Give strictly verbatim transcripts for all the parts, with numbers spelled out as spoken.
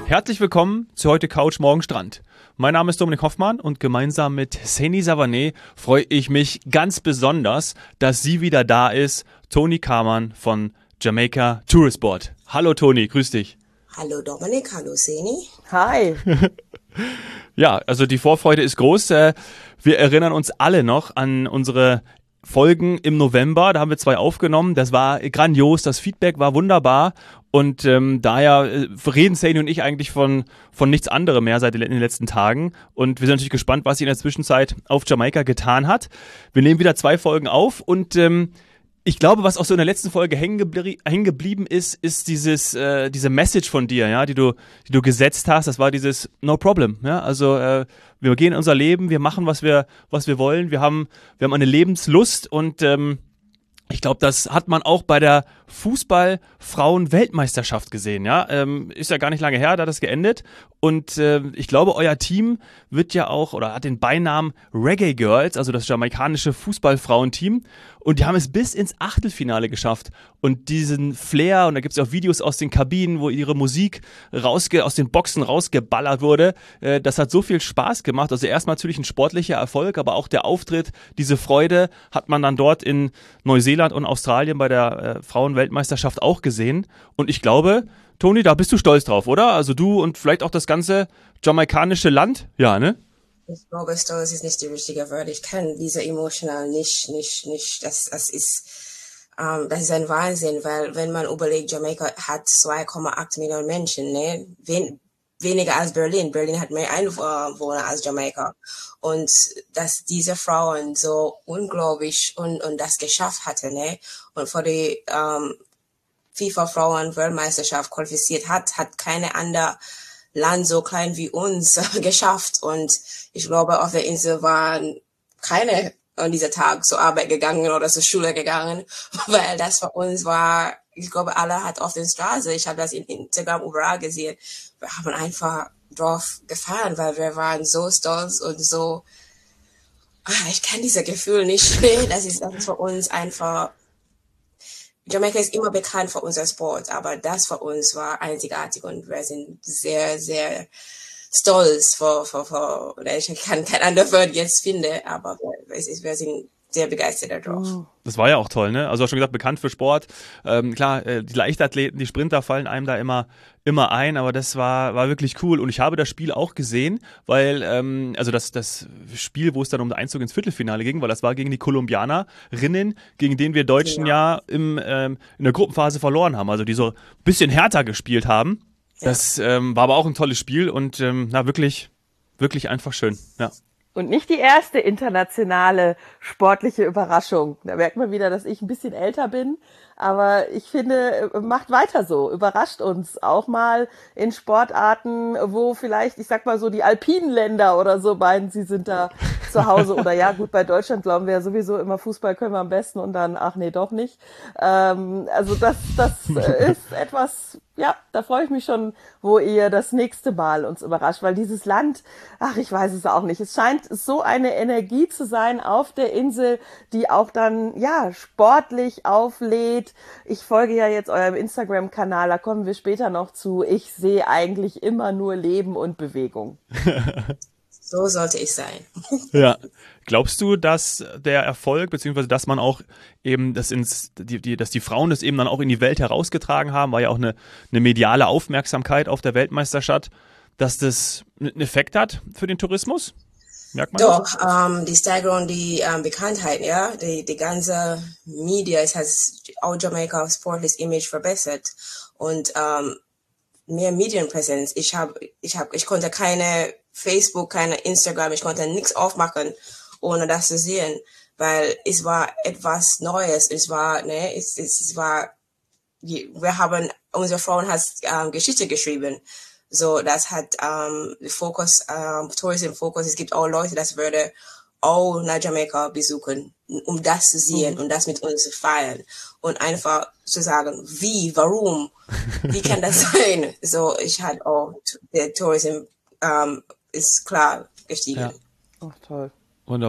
Herzlich willkommen zu heute Couch Morgen Strand. Mein Name ist Dominik Hoffmann und gemeinsam mit Saini Savané freue ich mich ganz besonders, dass sie wieder da ist, Toni Kamann von Jamaica Tourist Board. Hallo Toni, grüß dich. Hallo Dominik, hallo Saini. Hi. Ja, also die Vorfreude ist groß. Wir erinnern uns alle noch an unsere Folgen im November, da haben wir zwei aufgenommen, das war grandios, das Feedback war wunderbar und ähm, daher äh, reden Saini und ich eigentlich von, von nichts anderem mehr seit in den letzten Tagen und wir sind natürlich gespannt, was sie in der Zwischenzeit auf Jamaika getan hat. Wir nehmen wieder zwei Folgen auf und ähm, ich glaube, was auch so in der letzten Folge hängen geblie- hängen geblieben ist, ist dieses, äh, diese Message von dir, ja, die du, die du gesetzt hast. Das war dieses No Problem, ja. Also äh, wir gehen unser Leben, wir machen, was wir, was wir wollen. Wir haben, wir haben eine Lebenslust und ähm, ich glaube, das hat man auch bei der Fußball-Frauen-Weltmeisterschaft gesehen, ja. Ähm, ist ja gar nicht lange her, da hat das geendet. Und äh, ich glaube, euer Team wird ja auch, oder hat den Beinamen Reggae Girls, also das jamaikanische Fußballfrauenteam. Und die haben es bis ins Achtelfinale geschafft. Und diesen Flair, und da gibt es auch Videos aus den Kabinen, wo ihre Musik rausge aus den Boxen rausgeballert wurde. Äh, das hat so viel Spaß gemacht. Also erstmal natürlich ein sportlicher Erfolg, aber auch der Auftritt, diese Freude hat man dann dort in Neuseeland und Australien bei der äh, Frauenweltmeisterschaft auch gesehen. Und ich glaube, Toni, da bist du stolz drauf, oder? Also du und vielleicht auch das ganze jamaikanische Land? Ja, ne? Ich glaube, stolz ist nicht die richtige Wort. Ich kann diese emotional nicht, nicht, nicht, das, das ist, ähm, das ist ein Wahnsinn, weil wenn man überlegt, Jamaika hat zwei Komma acht Millionen Menschen, ne? Wen, weniger als Berlin. Berlin hat mehr Einwohner als Jamaika. Und dass diese Frauen so unglaublich und, und das geschafft hatten, ne? Und vor die, ähm, FIFA-Frauen-Weltmeisterschaft qualifiziert hat, hat keine andere Land so klein wie uns äh, geschafft. Und ich glaube, auf der Insel waren keine an dieser Tag zur Arbeit gegangen oder zur Schule gegangen, weil das für uns war, ich glaube, alle hat auf der Straße, ich habe das in Instagram überall gesehen, wir haben einfach drauf gefahren, weil wir waren so stolz und so, ach, ich kann dieses Gefühl nicht, das ist, das ist für uns einfach, Jamaika ist immer bekannt für unser Sport, aber das für uns war einzigartig und wir sind sehr, sehr stolz vor, vor, vor, oder ich kann kein anderes Wort jetzt finden, aber es ist, wir sind sehr begeistert darauf. Das war ja auch toll, ne? Also du hast schon gesagt, bekannt für Sport. Ähm, klar, äh, die Leichtathleten, die Sprinter fallen einem da immer immer ein, aber das war war wirklich cool und ich habe das Spiel auch gesehen, weil ähm, also das das Spiel, wo es dann um den Einzug ins Viertelfinale ging, weil das war gegen die Kolumbianerinnen, gegen denen wir Deutschen ja, ja im ähm, in der Gruppenphase verloren haben, also die so ein bisschen härter gespielt haben. Das ja. ähm, war aber auch ein tolles Spiel und ähm, na wirklich wirklich einfach schön, ja. Und nicht die erste internationale sportliche Überraschung. Da merkt man wieder, dass ich ein bisschen älter bin. Aber ich finde, macht weiter so. Überrascht uns auch mal in Sportarten, wo vielleicht, ich sag mal so, die alpinen Länder oder so meinen, sie sind da zu Hause. Oder ja, gut, bei Deutschland glauben wir ja sowieso immer, Fußball können wir am besten und dann, ach nee, doch nicht. Ähm, also das, das ist etwas, ja, da freue ich mich schon, wo ihr das nächste Mal uns überrascht. Weil dieses Land, ach, ich weiß es auch nicht. Es scheint so eine Energie zu sein auf der Insel, die auch dann, ja, sportlich auflädt. Ich folge ja jetzt eurem Instagram-Kanal, da kommen wir später noch zu. Ich sehe eigentlich immer nur Leben und Bewegung. So sollte ich sein. Ja. Glaubst du, dass der Erfolg, beziehungsweise dass man auch eben das ins, die, die, dass die Frauen das eben dann auch in die Welt herausgetragen haben, war ja auch eine, eine mediale Aufmerksamkeit auf der Weltmeisterschaft, dass das einen Effekt hat für den Tourismus? Merkt man Doch, das? ähm, die Steigerung, die ähm, Bekanntheit, ja, die, die ganze Media, es hat auch Jamaika sportliches Image verbessert und ähm, mehr Medienpräsenz. Ich habe, ich habe, ich konnte keine Facebook, keine Instagram, ich konnte nichts aufmachen, ohne das zu sehen, weil es war etwas Neues. Es war, ne, es, es, es war, wir haben, unsere Frauen hat ähm, Geschichte geschrieben. So, das hat ähm, Fokus, ähm, Tourism Fokus. Es gibt auch Leute, das würde auch nach Jamaika besuchen, um das zu sehen mhm. und das mit uns zu feiern und einfach zu sagen, wie, warum, wie kann das sein? So, ich hatte auch der Tourism ähm, ist klar gestiegen. Ja. Ach, toll. Wunderbar.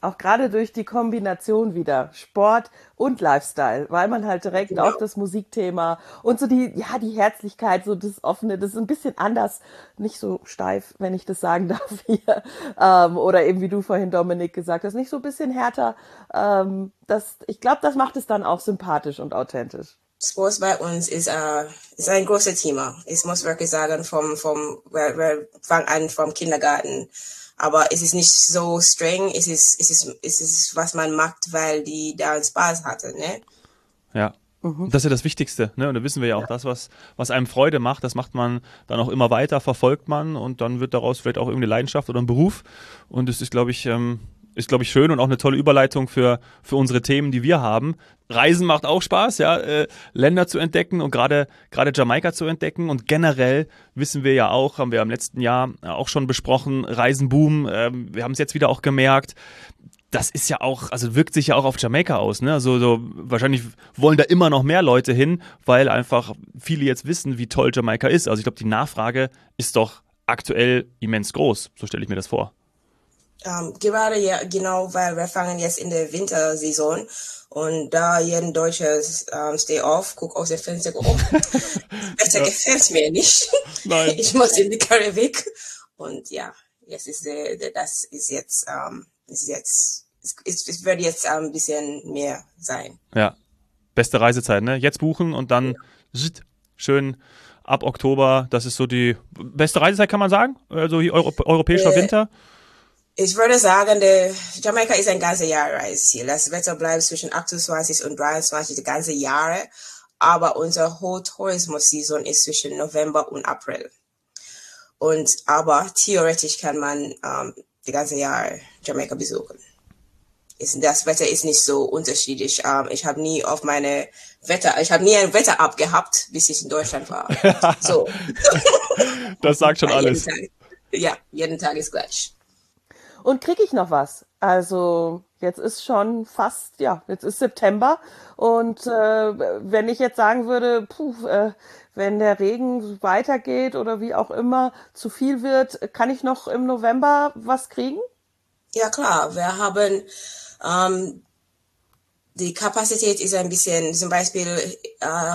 Auch gerade durch die Kombination wieder Sport und Lifestyle, weil man halt direkt Genau. auch das Musikthema und so die, ja, die Herzlichkeit, so das Offene, das ist ein bisschen anders, nicht so steif, wenn ich das sagen darf hier, ähm, oder eben wie du vorhin, Dominik, gesagt hast, nicht so ein bisschen härter. Ähm, das, ich glaube, das macht es dann auch sympathisch und authentisch. Sports bei uns ist, uh, ist ein großes Thema. Ich muss wirklich sagen, vom, vom, wir, wir fangen an vom Kindergarten. Aber es ist nicht so streng, es ist, es ist, es ist, was man macht, weil die da Spaß hatte, ne? Ja. Mhm. Das ist ja das Wichtigste, ne? Und da wissen wir ja auch, ja. das, was, was einem Freude macht, das macht man dann auch immer weiter, verfolgt man und dann wird daraus vielleicht auch irgendeine Leidenschaft oder ein Beruf. Und es ist, glaube ich, ähm, ist, glaube ich, schön und auch eine tolle Überleitung für, für unsere Themen, die wir haben. Reisen macht auch Spaß, ja, äh, Länder zu entdecken und gerade gerade Jamaika zu entdecken. Und generell wissen wir ja auch, haben wir im letzten Jahr auch schon besprochen, Reisenboom, äh, wir haben es jetzt wieder auch gemerkt. Das ist ja auch, also wirkt sich ja auch auf Jamaika aus, ne? Also so, wahrscheinlich wollen da immer noch mehr Leute hin, weil einfach viele jetzt wissen, wie toll Jamaika ist. Also ich glaube, die Nachfrage ist doch aktuell immens groß, so stelle ich mir das vor. Um, gerade ja, genau, weil wir fangen jetzt in der Wintersaison und da jeden Deutsche um, stay off, guck aus dem Fenster, oh, das Wetter ja. gefällt mir nicht. Nein. Ich muss in die Karibik und ja, jetzt ist der, der das ist jetzt, um, ist jetzt, es, es wird jetzt ein bisschen mehr sein. Ja, beste Reisezeit, ne? Jetzt buchen und dann ja. schön ab Oktober, das ist so die beste Reisezeit, kann man sagen? Also hier Euro, europäischer äh, Winter. Ich würde sagen, der Jamaika ist ein ganzes Jahr Reiseziel. Das Wetter bleibt zwischen achtundzwanzig und dreiundzwanzig die ganze Jahre, aber unser Hochtourismus-Saison ist zwischen November und April. Und aber theoretisch kann man ähm, die ganze Jahr Jamaika besuchen. Ist, das Wetter ist nicht so unterschiedlich. Ähm, ich habe nie auf meine Wetter, ich habe nie ein Wetter-App gehabt, bis ich in Deutschland war. So. Das sagt schon alles. Jeden Tag, ja, jeden Tag ist gleich. Und kriege ich noch was? Also jetzt ist schon fast, ja, jetzt ist September und äh, wenn ich jetzt sagen würde, puh, äh, wenn der Regen weitergeht oder wie auch immer zu viel wird, kann ich noch im November was kriegen? Ja klar, wir haben ähm, die Kapazität ist ein bisschen, zum Beispiel äh,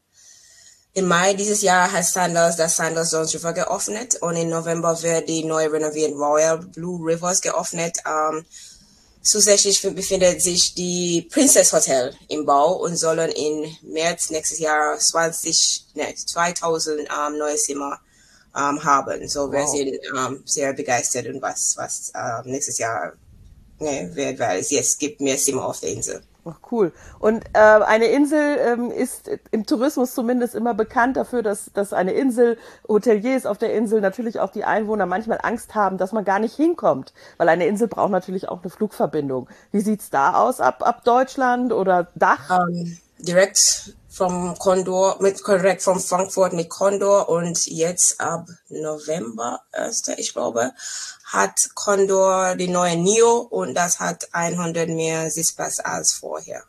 im Mai dieses Jahr hat Sandals das Sandals Zones River geöffnet und im November wird die neu renovierte Royal Blue Rivers geöffnet. Ähm, zusätzlich befindet sich die Princess Hotel im Bau und sollen im März nächstes Jahr zwanzig, ne, zweitausend ähm, neue Zimmer ähm, haben. So wow. Wir sind ähm, sehr begeistert und was was ähm, nächstes Jahr ne, wird, weil es jetzt gibt mehr Zimmer auf der Insel. Ach, cool. Und äh, eine Insel ähm, ist im Tourismus zumindest immer bekannt dafür, dass, dass eine Insel, Hoteliers auf der Insel, natürlich auch die Einwohner manchmal Angst haben, dass man gar nicht hinkommt. Weil eine Insel braucht natürlich auch eine Flugverbindung. Wie sieht's da aus ab, ab Deutschland oder Dach? Um, direkt vom Condor, mit direkt vom Frankfurt mit Condor und jetzt ab November, erster, ich glaube, hat Condor die neue Neo und das hat hundert mehr Sitzplätze als vorher.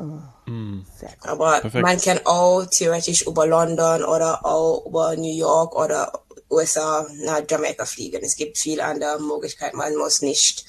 Mm. Aber perfekt. Man kann auch theoretisch über London oder auch über New York oder U S A nach Jamaika fliegen. Es gibt viel andere Möglichkeiten. Man muss nicht.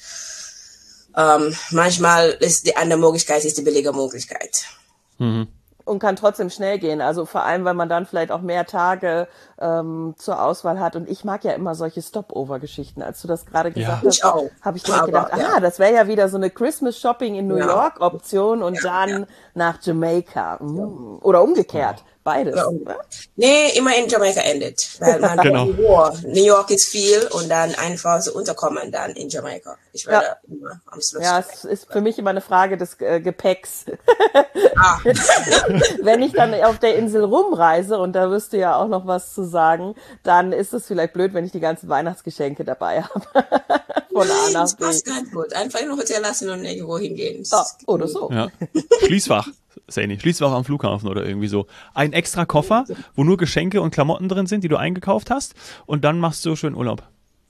Ähm, manchmal ist die andere Möglichkeit ist die billige Möglichkeit. Mhm. Und kann trotzdem schnell gehen. Also vor allem, weil man dann vielleicht auch mehr Tage ähm, zur Auswahl hat. Und ich mag ja immer solche Stopover-Geschichten. Als du das gerade gesagt ja. hast, habe ich direkt gedacht, ja. aha, das wäre ja wieder so eine Christmas-Shopping in New ja. York-Option und ja, dann ja. nach Jamaika. Mhm. Oder umgekehrt. Beides. Ja, um, nee, immer in Jamaika endet. Weil man genau. New York ist viel und dann einfach so unterkommen dann in Jamaika. Ich werde ja. immer am Schluss. Ja, es ist für mich immer eine Frage des äh, Gepäcks. Ah. Wenn ich dann auf der Insel rumreise, und da wirst du ja auch noch was zu sagen, dann ist es vielleicht blöd, wenn ich die ganzen Weihnachtsgeschenke dabei habe. Von Nein, A nach das B. passt ganz gut. Einfach in ein Hotel lassen und irgendwo hingehen. Oh, oder so. Ja. Schließfach. Sani, Schließfach am Flughafen oder irgendwie so. Ein extra Koffer, wo nur Geschenke und Klamotten drin sind, die du eingekauft hast und dann machst du schön Urlaub. Weil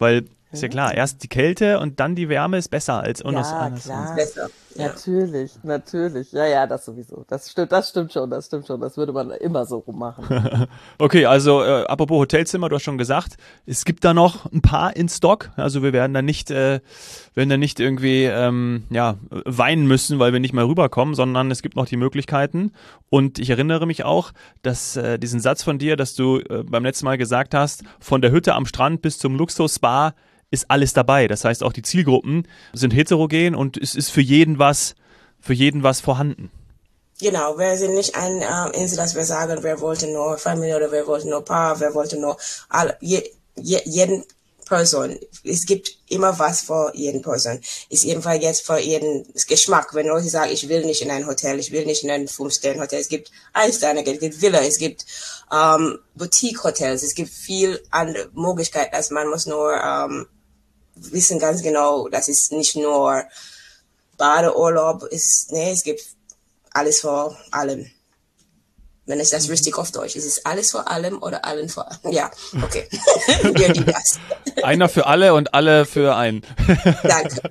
Ist ja klar, erst die Kälte und dann die Wärme ist besser als anders. Ja, anders. klar. Besser. Ja. Natürlich, natürlich. Ja, ja, das sowieso. Das stimmt, das stimmt schon, das stimmt schon. Das würde man immer so rummachen. Okay, also äh, apropos Hotelzimmer, du hast schon gesagt, es gibt da noch ein paar in Stock. Also wir werden da nicht, äh, werden da nicht irgendwie ähm, ja, weinen müssen, weil wir nicht mehr rüberkommen, sondern es gibt noch die Möglichkeiten. Und ich erinnere mich auch, dass äh, diesen Satz von dir, dass du äh, beim letzten Mal gesagt hast, von der Hütte am Strand bis zum Luxus-Spa ist alles dabei. Das heißt, auch die Zielgruppen sind heterogen und es ist für jeden was, für jeden was vorhanden. Genau, wir sind nicht ein ähm, Insel, dass wir sagen, wir wollten nur Familie oder wir wollten nur Paar, wir wollten nur alle, je, je, jeden Person. Es gibt immer was für jeden Person. Ist jedenfalls jetzt für jeden Geschmack. Wenn Leute sagen, ich will nicht in ein Hotel, ich will nicht in ein Fünf-Sterne-Hotel. Es gibt Ein-Sterne, es gibt Villa, es gibt ähm, Boutique-Hotels, es gibt viel andere Möglichkeiten, dass man muss nur ähm, wissen ganz genau, das ist nicht nur Badeurlaub, ist, nee, es gibt alles vor allem. Wenn ich das richtig auf Deutsch, ist es alles vor allem oder allen vor allem? Ja, okay. Wir die das. Einer für alle und alle für einen. Danke.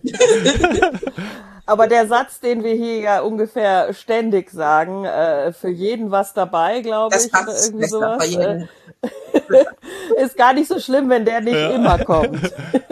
Aber der Satz, den wir hier ja ungefähr ständig sagen, äh, für jeden was dabei, glaube Das ich, oder passt irgendwie besser sowas, bei jedem. äh, ist gar nicht so schlimm, wenn der nicht Ja. immer kommt.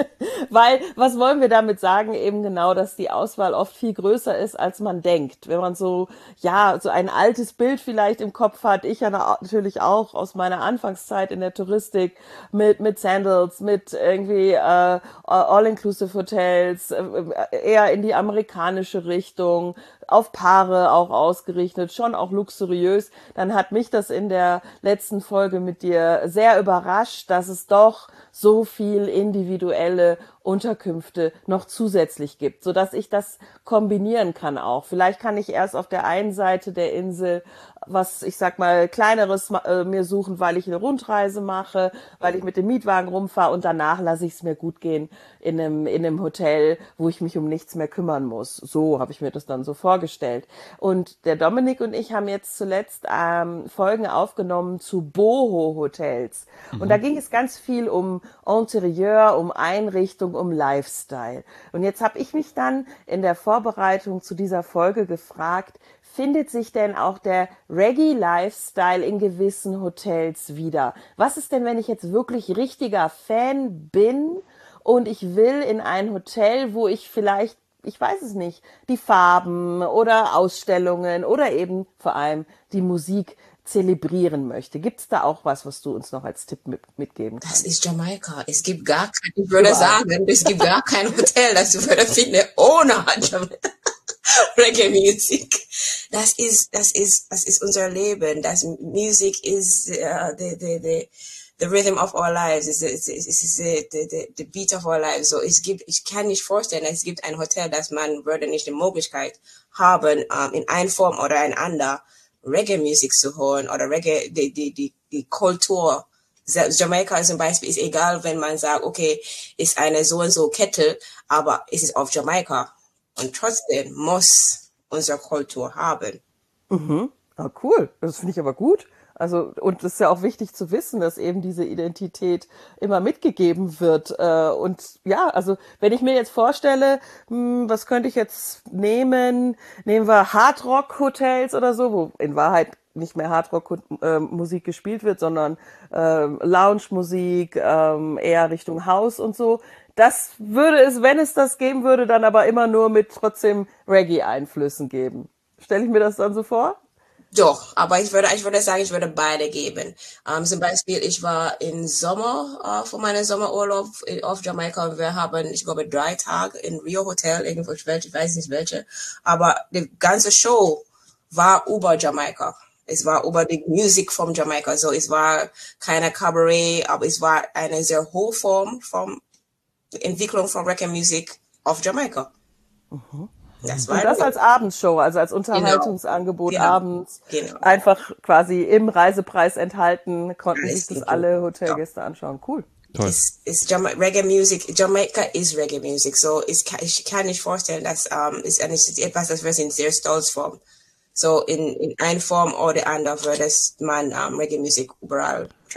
Weil, was wollen wir damit sagen? Eben genau, dass die Auswahl oft viel größer ist, als man denkt. Wenn man so, ja, so ein altes Bild vielleicht im Kopf hat, ich ja na- natürlich auch aus meiner Anfangszeit in der Touristik mit, mit Sandals, mit irgendwie äh, All-Inclusive-Hotels, äh, eher in die amerikanische Richtung, auf Paare auch ausgerichtet, schon auch luxuriös, dann hat mich das in der letzten Folge mit dir sehr überrascht, dass es doch so viel individuelle Unterkünfte noch zusätzlich gibt, sodass ich das kombinieren kann auch. Vielleicht kann ich erst auf der einen Seite der Insel was, ich sag mal, kleineres äh, mir suchen, weil ich eine Rundreise mache, weil ich mit dem Mietwagen rumfahre und danach lasse ich es mir gut gehen in einem, in einem Hotel, wo ich mich um nichts mehr kümmern muss. So habe ich mir das dann so vorgestellt. Und der Dominik und ich haben jetzt zuletzt ähm, Folgen aufgenommen zu Boho-Hotels. Mhm. Und da ging es ganz viel um Interieur, um Einrichtung, um Lifestyle. Und jetzt habe ich mich dann in der Vorbereitung zu dieser Folge gefragt, findet sich denn auch der Reggae-Lifestyle in gewissen Hotels wieder? Was ist denn, wenn ich jetzt wirklich richtiger Fan bin und ich will in ein Hotel, wo ich vielleicht, ich weiß es nicht, die Farben oder Ausstellungen oder eben vor allem die Musik zelebrieren möchte? Gibt es da auch was, was du uns noch als Tipp mit, mitgeben kannst? Das ist Jamaika. Es gibt gar kein, ich würde sagen, es gibt gar kein Hotel, das du würde finden, ohne Jamaika. Reggae Music. Das ist, das ist, das ist unser Leben. Das Music is uh, the, the, the, the rhythm of our lives. It's, it's, it's, it's the, the, the beat of our lives. So es gibt, ich kann nicht vorstellen, es gibt ein Hotel, das man würde nicht die Möglichkeit haben, um, in einer Form oder in anderer Reggae Music zu hören oder Reggae, die, die, die, die Kultur. Jamaika zum Beispiel ist egal, wenn man sagt, okay, ist eine so und so Kette, aber es ist auf Jamaika. Und trotzdem muss unsere Kultur haben. Mhm. Ah, cool. Das finde ich aber gut. Also, und es ist ja auch wichtig zu wissen, dass eben diese Identität immer mitgegeben wird. Und ja, also, wenn ich mir jetzt vorstelle, was könnte ich jetzt nehmen? Nehmen wir Hardrock-Hotels oder so, wo in Wahrheit nicht mehr Hardrock-Musik gespielt wird, sondern äh, Lounge-Musik, äh, eher Richtung House und so. Das würde es, wenn es das geben würde, dann aber immer nur mit trotzdem Reggae-Einflüssen geben. Stelle ich mir das dann so vor? Doch, aber ich würde, ich würde sagen, ich würde beide geben. Um, zum Beispiel, ich war im Sommer, uh, für meinen Sommerurlaub auf Jamaika und wir haben, ich glaube, drei Tage in Rio Hotel, irgendwo, ich weiß nicht welche, aber die ganze Show war über Jamaika. Es war über die Musik von Jamaika, so es war keine Cabaret, aber es war eine sehr hohe Form von Entwicklung von Reggae Music auf Jamaika. Mhm. Das war und das gut. als Abendsshow, also als Unterhaltungsangebot Genau. abends, Genau. einfach quasi im Reisepreis enthalten, konnten Alles sich das gut. alle Hotelgäste anschauen. Cool. Toll. It's, it's Jama Reggae Music. Jamaica is Reggae Music. So ich kann, ich kann nicht vorstellen, dass um, ist ist etwas, das wir sind sehr stolz vor. So in in einer Form oder andere würde es man um, Reggae Music überall treffen.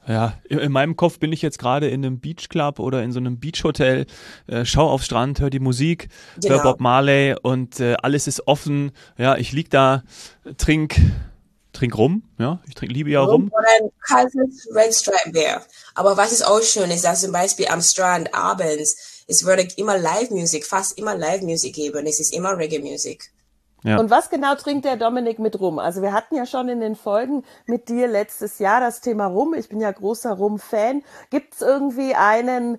Ja, in, in meinem Kopf bin ich jetzt gerade in einem Beachclub oder in so einem Beachhotel, äh, schau aufs Strand, hör die Musik, Genau. hör Bob Marley und äh, alles ist offen. Ja, ich lieg da, trink, trink rum, ja, ich trink, liebe ja rum. Oder ein kaltes Red Stripe Beer. Aber was ist auch schön ist, dass zum Beispiel am Strand abends, es würde immer Live-Musik, fast immer Live-Musik geben. Es ist immer Reggae-Musik. Ja. Und was genau trinkt der Dominik mit Rum? Also wir hatten ja schon in den Folgen mit dir letztes Jahr das Thema Rum. Ich bin ja großer Rum-Fan. Gibt es irgendwie einen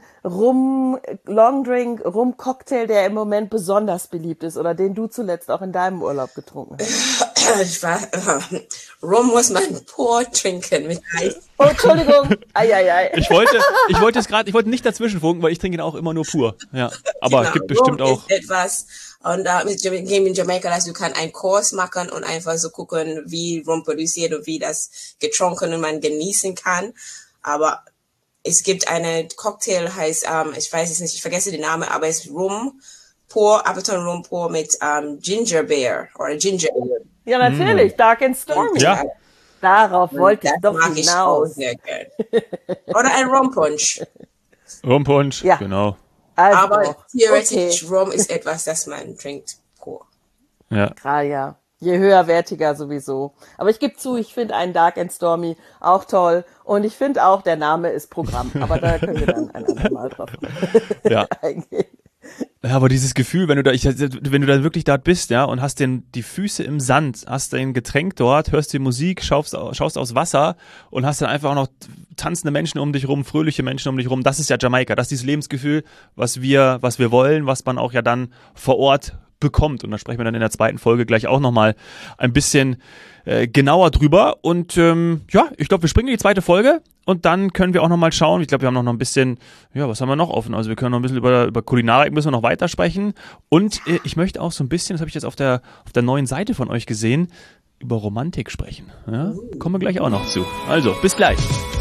Rum-Longdrink, Rum-Cocktail, der im Moment besonders beliebt ist oder den du zuletzt auch in deinem Urlaub getrunken hast? Ich war, äh, Rum muss man pur trinken mit Eis. Oh, Entschuldigung. Ei, ei, ei. Ich wollte, ich wollte es gerade, ich wollte nicht dazwischen funken, weil ich trinke ihn auch immer nur pur. Ja, aber Genau, es gibt bestimmt Rum auch. ist etwas, und da mit Jama- gehen in Jamaika, dass du kann einen Kurs machen und einfach so gucken, wie Rum produziert und wie das getrunken und man genießen kann. Aber es gibt eine Cocktail, heißt, ähm, ich weiß es nicht, ich vergesse den Namen, aber es ist Rum pur, Appleton Rum pur mit ähm, Ginger Beer oder Ginger Ale. Ja, natürlich. Dark and Stormy. Ja. Darauf wollte ich Das doch mag ich auch hinaus. sehr gern. Oder ein Rum Punch. Rumpunsch, Ja. genau. Also, Aber theoretisch, okay. Rum ist etwas, das man trinkt pur. Ja. Ah ja, je höherwertiger sowieso. Aber ich gebe zu, ich finde einen Dark and Stormy auch toll. Und ich finde auch, der Name ist Programm. Aber da können wir dann ein andermal drauf Ja. eingehen. Ja, aber dieses Gefühl, wenn du da, ich, wenn du da wirklich dort bist, ja, und hast den, die Füße im Sand, hast dein Getränk dort, hörst die Musik, schaust, schaust aufs Wasser und hast dann einfach auch noch tanzende Menschen um dich rum, fröhliche Menschen um dich rum. Das ist ja Jamaika. Das ist dieses Lebensgefühl, was wir, was wir wollen, was man auch ja dann vor Ort bekommt. Und da sprechen wir dann in der zweiten Folge gleich auch nochmal ein bisschen äh, genauer drüber. Und ähm, ja, ich glaube, wir springen in die zweite Folge und dann können wir auch nochmal schauen. Ich glaube, wir haben noch ein bisschen, ja, was haben wir noch offen? Also wir können noch ein bisschen über, über Kulinarik müssen wir noch weitersprechen. Und äh, ich möchte auch so ein bisschen, das habe ich jetzt auf der, auf der neuen Seite von euch gesehen, über Romantik sprechen. Ja? Kommen wir gleich auch noch zu. Also, bis gleich.